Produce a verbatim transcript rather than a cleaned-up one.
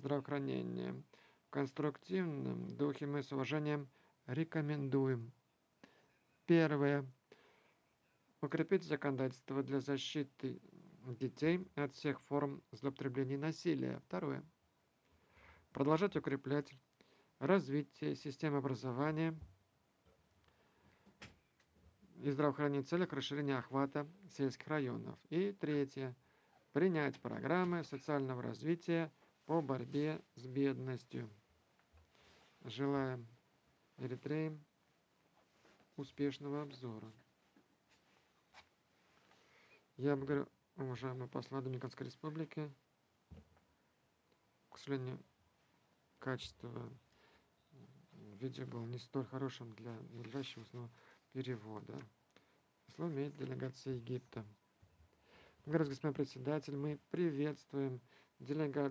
здравоохранения. В конструктивном духе мы с уважением рекомендуем. Первое. Укрепить законодательство для защиты детей от всех форм злоупотребления и насилия. Второе. Продолжать укреплять развитие системы образования и здравоохранения в целях расширения охвата сельских районов. И третье. Принять программы социального развития по борьбе с бедностью. Желаем Эритрее успешного обзора. Я благодарю уважаемого посла Доминиканской Республики. К сожалению, качество видео было не столь хорошим для надлежащего перевода. Слово имеет делегация Египта. Господин председатель, мы приветствуем делегацию